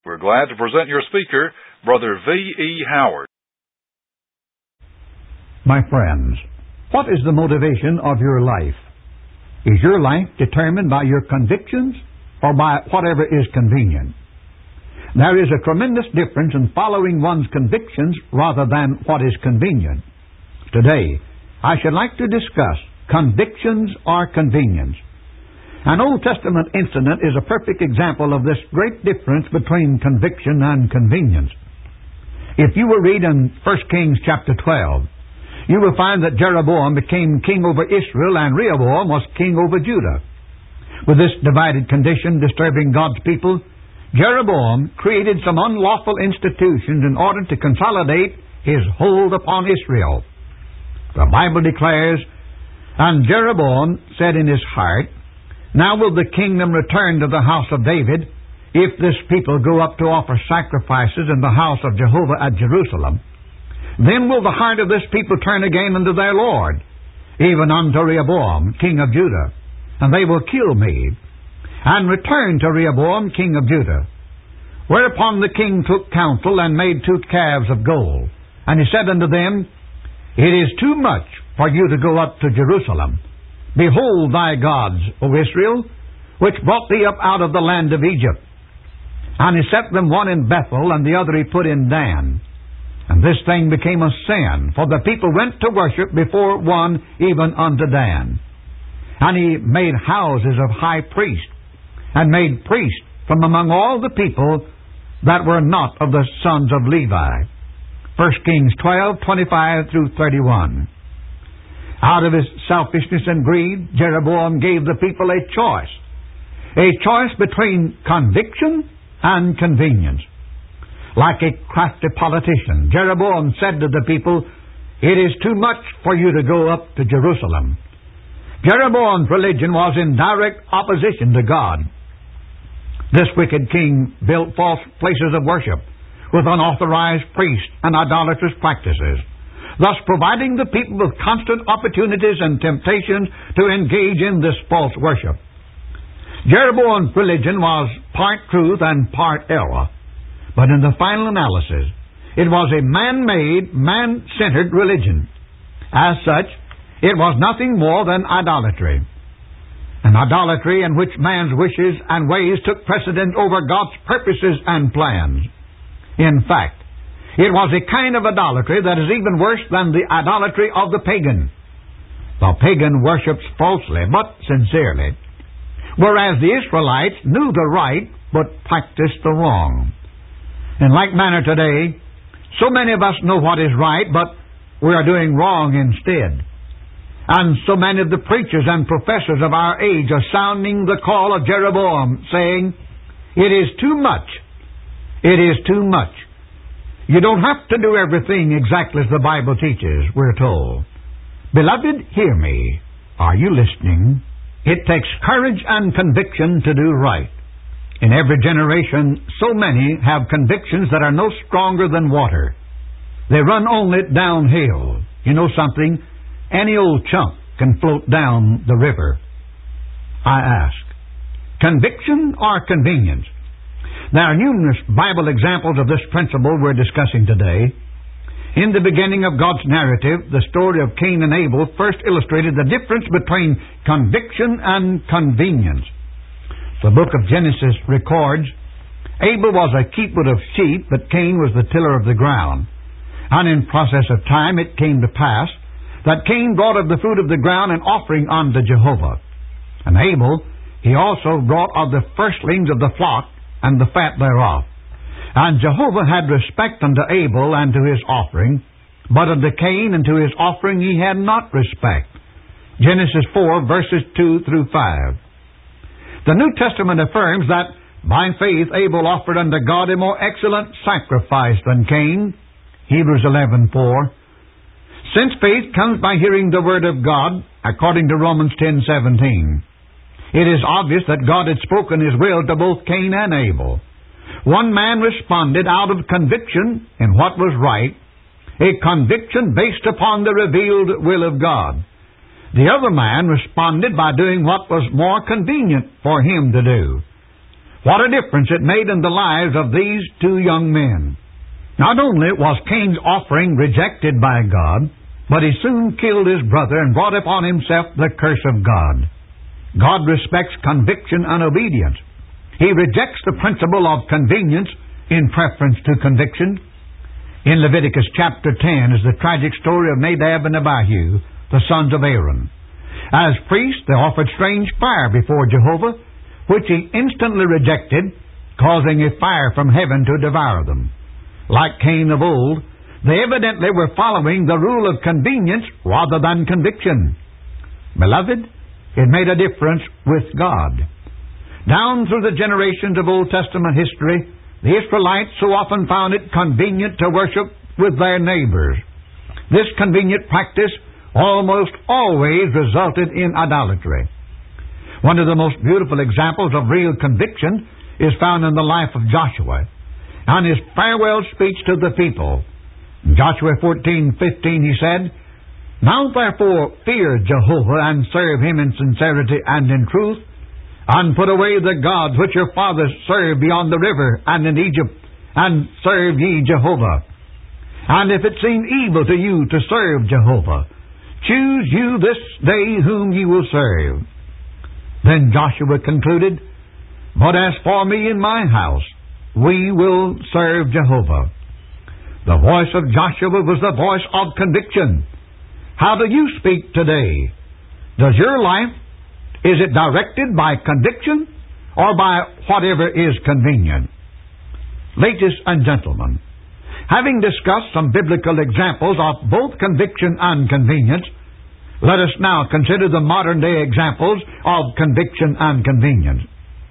We're glad to present your speaker, Brother V.E. Howard. My friends, what is the motivation of your life? Is your life determined by your convictions or by whatever is convenient? There is a tremendous difference in following one's convictions rather than what is convenient. Today, I should like to discuss convictions or convenience. An Old Testament incident is a perfect example of this great difference between conviction and convenience. If you will read in 1 Kings chapter 12, you will find that Jeroboam became king over Israel and Rehoboam was king over Judah. With this divided condition disturbing God's people, Jeroboam created some unlawful institutions in order to consolidate his hold upon Israel. The Bible declares, "And Jeroboam said in his heart, Now will the kingdom return to the house of David, if this people go up to offer sacrifices in the house of Jehovah at Jerusalem. Then will the heart of this people turn again unto their Lord, even unto Rehoboam, king of Judah, and they will kill me, and return to Rehoboam, king of Judah." Whereupon the king took counsel, and made 2 calves of gold. And he said unto them, "It is too much for you to go up to Jerusalem. Behold thy gods, O Israel, which brought thee up out of the land of Egypt." And he set them one in Bethel, and the other he put in Dan. And this thing became a sin, for the people went to worship before one, even unto Dan. And he made houses of high priests, and made priests from among all the people that were not of the sons of Levi. 1 Kings 12:25 through 31. Out of his selfishness and greed, Jeroboam gave the people a choice between conviction and convenience. Like a crafty politician, Jeroboam said to the people, "It is too much for you to go up to Jerusalem." Jeroboam's religion was in direct opposition to God. This wicked king built false places of worship with unauthorized priests and idolatrous practices, thus providing the people with constant opportunities and temptations to engage in this false worship. Jeroboam's religion was part truth and part error, but in the final analysis, it was a man-made, man-centered religion. As such, it was nothing more than idolatry. An idolatry in which man's wishes and ways took precedence over God's purposes and plans. In fact, it was a kind of idolatry that is even worse than the idolatry of the pagan. The pagan worships falsely but sincerely, whereas the Israelites knew the right but practiced the wrong. In like manner today, so many of us know what is right, but we are doing wrong instead. And so many of the preachers and professors of our age are sounding the call of Jeroboam, saying, "It is too much. It is too much." You don't have to do everything exactly as the Bible teaches, we're told. Beloved, hear me. Are you listening? It takes courage and conviction to do right. In every generation, so many have convictions that are no stronger than water. They run only downhill. You know something? Any old chunk can float down the river. I ask, conviction or convenience? There are numerous Bible examples of this principle we're discussing today. In the beginning of God's narrative, the story of Cain and Abel first illustrated the difference between conviction and convenience. The book of Genesis records, Abel was a keeper of sheep, but Cain was the tiller of the ground. And in process of time it came to pass that Cain brought of the fruit of the ground an offering unto Jehovah. And Abel, he also brought of the firstlings of the flock and the fat thereof. And Jehovah had respect unto Abel and to his offering, but unto Cain and to his offering he had not respect. Genesis 4, verses 2 through 5. The New Testament affirms that by faith Abel offered unto God a more excellent sacrifice than Cain. Hebrews 11:4. Since faith comes by hearing the word of God, according to Romans 10:17, it is obvious that God had spoken His will to both Cain and Abel. One man responded out of conviction in what was right, a conviction based upon the revealed will of God. The other man responded by doing what was more convenient for him to do. What a difference it made in the lives of these two young men. Not only was Cain's offering rejected by God, but he soon killed his brother and brought upon himself the curse of God. God respects conviction and obedience. He rejects the principle of convenience in preference to conviction. In Leviticus chapter 10 is the tragic story of Nadab and Abihu, the sons of Aaron. As priests, they offered strange fire before Jehovah, which he instantly rejected, causing a fire from heaven to devour them. Like Cain of old, they evidently were following the rule of convenience rather than conviction. Beloved, it made a difference with God. Down through the generations of Old Testament history, the Israelites so often found it convenient to worship with their neighbors. This convenient practice almost always resulted in idolatry. One of the most beautiful examples of real conviction is found in the life of Joshua and his farewell speech to the people. In Joshua 14:15 he said, "Now therefore fear Jehovah, and serve him in sincerity and in truth, and put away the gods which your fathers served beyond the river and in Egypt, and serve ye Jehovah. And if it seem evil to you to serve Jehovah, choose you this day whom ye will serve." Then Joshua concluded, "But as for me and my house, we will serve Jehovah." The voice of Joshua was the voice of conviction. How do you speak today? Does your life, is it directed by conviction or by whatever is convenient? Ladies and gentlemen, having discussed some biblical examples of both conviction and convenience, let us now consider the modern-day examples of conviction and convenience.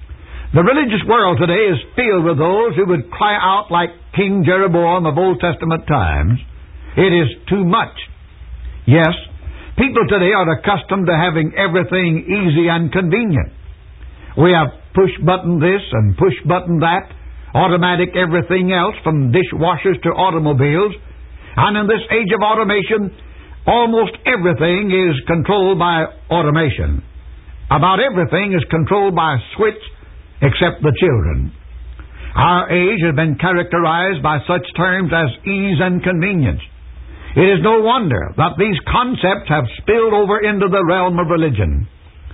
The religious world today is filled with those who would cry out like King Jeroboam of Old Testament times, "It is too much." Yes, people today are accustomed to having everything easy and convenient. We have push-button this and push-button that, automatic everything else from dishwashers to automobiles, and in this age of automation, almost everything is controlled by automation. About everything is controlled by a switch except the children. Our age has been characterized by such terms as ease and convenience. It is no wonder that these concepts have spilled over into the realm of religion.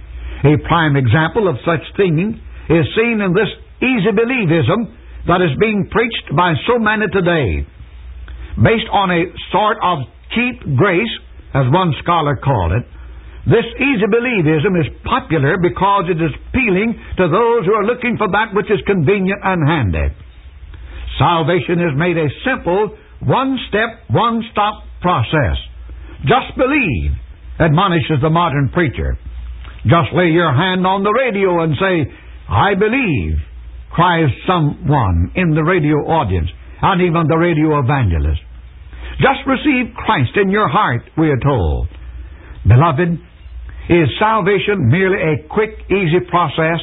A prime example of such thinking is seen in this easy believism that is being preached by so many today. Based on a sort of cheap grace, as one scholar called it, this easy believism is popular because it is appealing to those who are looking for that which is convenient and handy. Salvation is made a simple, one-step, one-stop process. Just believe, admonishes the modern preacher. Just lay your hand on the radio and say, "I believe," cries someone in the radio audience, and even the radio evangelist. Just receive Christ in your heart, we are told. Beloved, is salvation merely a quick, easy process?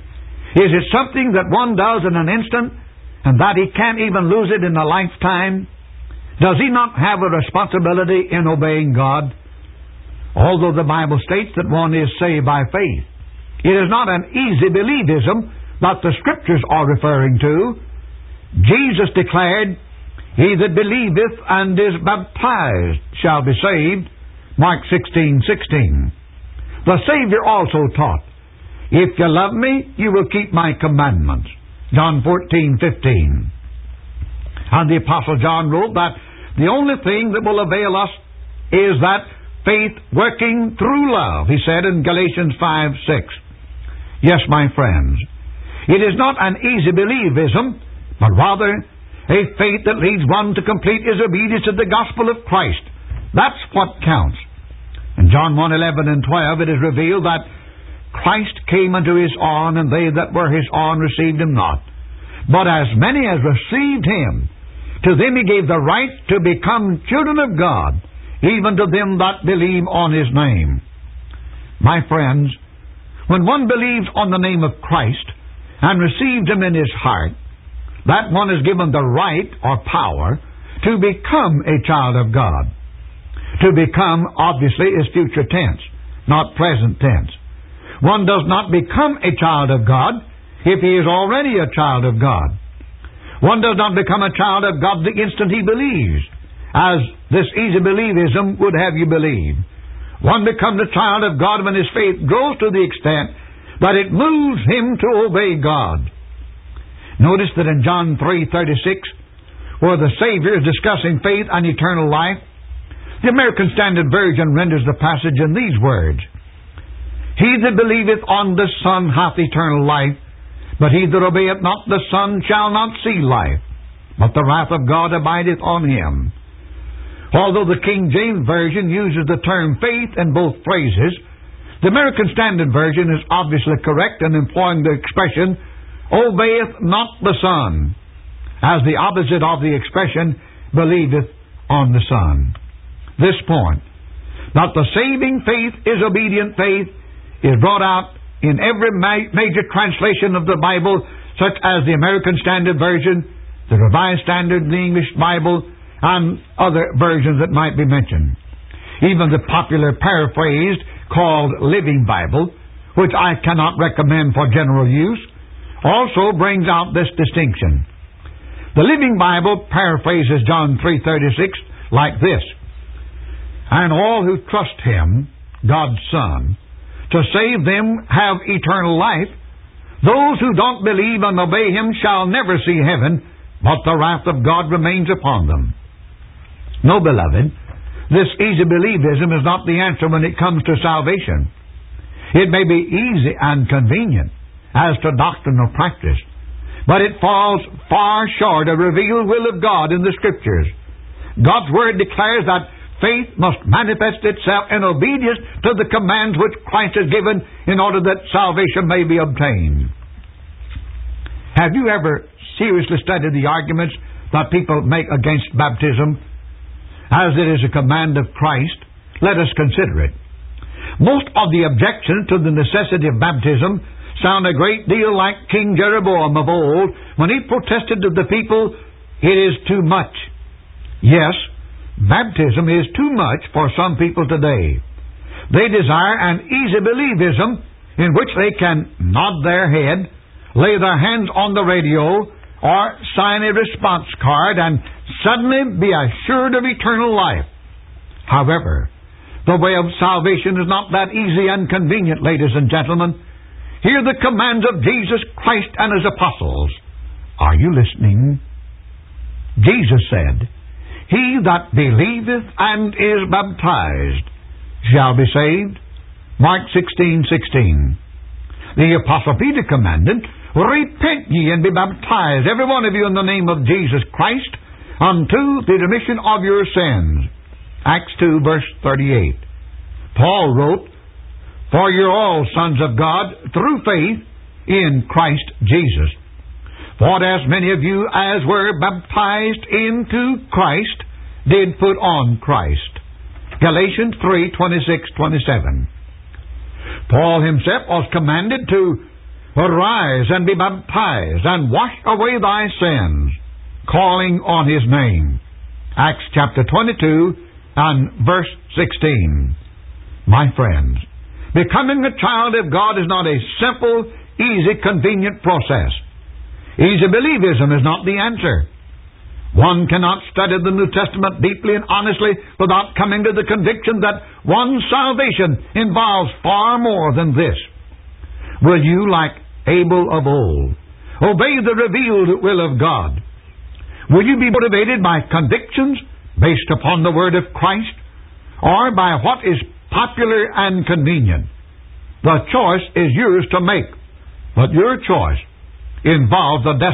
Is it something that one does in an instant, and that he can't even lose it in a lifetime? Does he not have a responsibility in obeying God? Although the Bible states that one is saved by faith, it is not an easy believism that the Scriptures are referring to. Jesus declared, "He that believeth and is baptized shall be saved," Mark 16:16. The Savior also taught, "If you love me, you will keep my commandments," John 14:15. And the Apostle John wrote that the only thing that will avail us is that faith working through love, he said in Galatians 5:6. Yes, my friends, it is not an easy believism, but rather a faith that leads one to complete his obedience to the gospel of Christ. That's what counts. In John 1:11 and 12 it is revealed that Christ came unto his own, and they that were his own received him not. But as many as received him, to them he gave the right to become children of God, even to them that believe on his name. My friends, when one believes on the name of Christ and receives him in his heart, that one is given the right or power to become a child of God. To become, obviously, is future tense, not present tense. One does not become a child of God if he is already a child of God. One does not become a child of God the instant he believes, as this easy believism would have you believe. One becomes a child of God when his faith grows to the extent that it moves him to obey God. Notice that in John 3:36, where the Savior is discussing faith and eternal life, the American Standard Version renders the passage in these words: He that believeth on the Son hath eternal life, but he that obeyeth not the Son shall not see life, but the wrath of God abideth on him. Although the King James Version uses the term faith in both phrases, the American Standard Version is obviously correct in employing the expression, obeyeth not the Son, as the opposite of the expression, believeth on the Son. This point, that the saving faith is obedient faith, is brought out in every major translation of the Bible, such as the American Standard Version, the Revised Standard, the English Bible, and other versions that might be mentioned. Even the popular paraphrased called Living Bible, which I cannot recommend for general use, also brings out this distinction. The Living Bible paraphrases John 3:36 like this: And all who trust Him, God's Son, to save them have eternal life. Those who don't believe and obey Him shall never see heaven, but the wrath of God remains upon them. No, beloved, this easy believism is not the answer when it comes to salvation. It may be easy and convenient as to doctrinal practice, but it falls far short of the revealed will of God in the Scriptures. God's Word declares that faith must manifest itself in obedience to the commands which Christ has given in order that salvation may be obtained. Have you ever seriously studied the arguments that people make against baptism, as it is a command of Christ? Let us consider it. Most of the objections to the necessity of baptism sound a great deal like King Jeroboam of old when he protested to the people, "It is too much." Yes, baptism is too much for some people today. They desire an easy believism in which they can nod their head, lay their hands on the radio, or sign a response card and suddenly be assured of eternal life. However, the way of salvation is not that easy and convenient, ladies and gentlemen. Hear the commands of Jesus Christ and His apostles. Are you listening? Jesus said, "He that believeth and is baptized shall be saved." Mark 16:16. The Apostle Peter commanded, "Repent ye and be baptized, every one of you, in the name of Jesus Christ, unto the remission of your sins." Acts 2, verse 38. Paul wrote, "For you're all sons of God through faith in Christ Jesus. For as many of you as were baptized into Christ did put on Christ." Galatians 3:26-27. Paul himself was commanded to arise and be baptized and wash away thy sins, calling on His name. Acts chapter 22 and verse 16. My friends, becoming a child of God is not a simple, easy, convenient process. Easy believism is not the answer. One cannot study the New Testament deeply and honestly without coming to the conviction that one's salvation involves far more than this. Will you, like Abel of old, obey the revealed will of God? Will you be motivated by convictions based upon the Word of Christ, or by what is popular and convenient? The choice is yours to make, but your choice involves the